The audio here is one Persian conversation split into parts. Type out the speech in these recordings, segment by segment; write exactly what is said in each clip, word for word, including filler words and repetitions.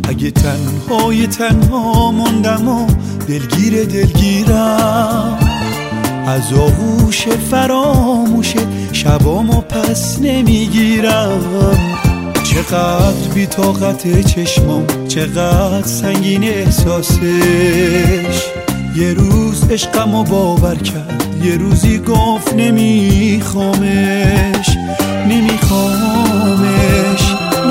اگه تنهای تنها موندم و دلگیر دلگیرم، از آغوش فراموش شبامو پس نمیگیرم. چقدر بی طاقت چشمام، چقدر سنگین احساسش. یه روز عشقمو باور کرد، یه روزی گفت نمیخوامش، نمیخوامش،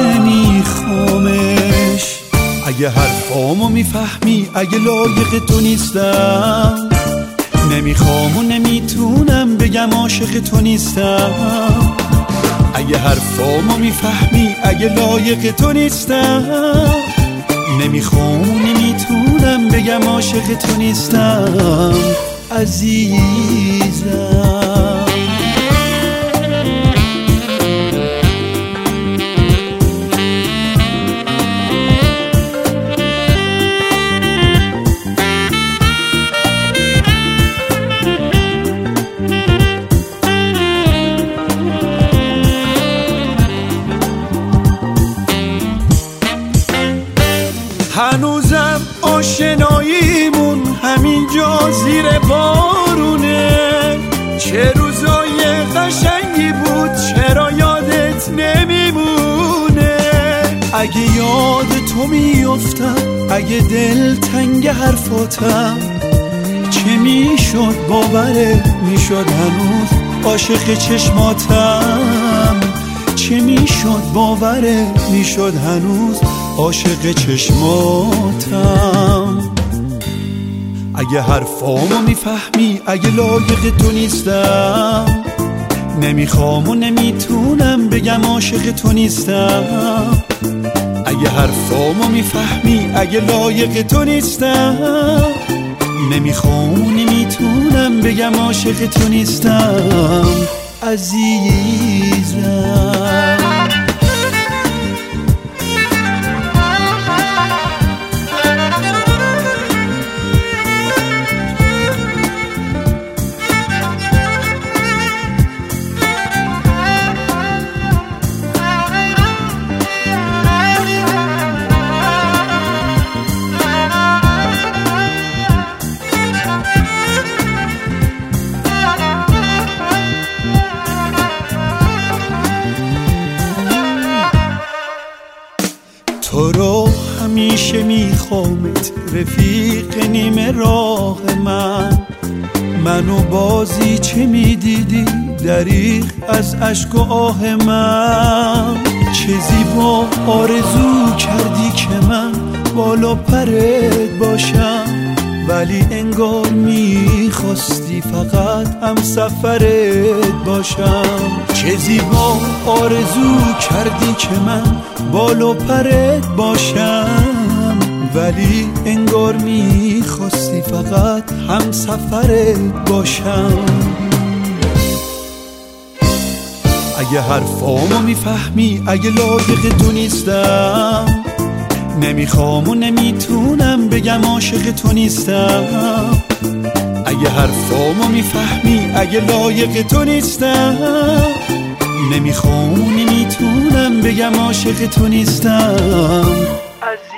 نمیخوامش. اگه حرفامو میفهمی، اگه لایق تو نیستم، نمیخوام و نمیتونم بگم عاشق تو نیستم. اگه حرفامو میفهمی، اگه لایق تو نیستم، نمیخوام و نمیتونم بگم عاشق تو نیستم عزیزم. هنوزم آشناییمون همینجا زیر بارونه. چه روزای قشنگی بود، چرا یادت نمیمونه؟ اگه یاد تو میافتم، اگه دل تنگ حرفاتم، چه میشد باوره میشد هنوز عاشق چشماتم. چه میشد باوره میشد هنوز عاشق چشماتم. اگه حرفامو میفهمی، اگه لایق تو نیستم، نمیخوام و نمیتونم بگم عاشق تو نیستم. اگه حرفامو میفهمی، اگه لایق تو نیستم، نمیخوام و نمیتونم بگم عاشق تو نیستم عزیزم. تو رو همیشه میخوامت رفیق نیمه راه من. منو بازی چه میدیدی دریغ از اشک و آه من. چه زیبا آرزو کردی که من بالا پرت باشم، ولی انگار میخواستی فقط هم سفرت باشم. چه زیبا آرزو کردی که من بالا پرت باشم، ولی انگار میخواستی فقط هم سفرت باشم. اگه حرفامو میفهمی، اگه لایق تو نیستم، نمیخوام و نمیتونم بگم عاشق تو نیستم. اگه حرفامو میفهمی، اگه لایق تو نیستم، نمیخوام و نمیتونم بگم عاشق تو نیستم.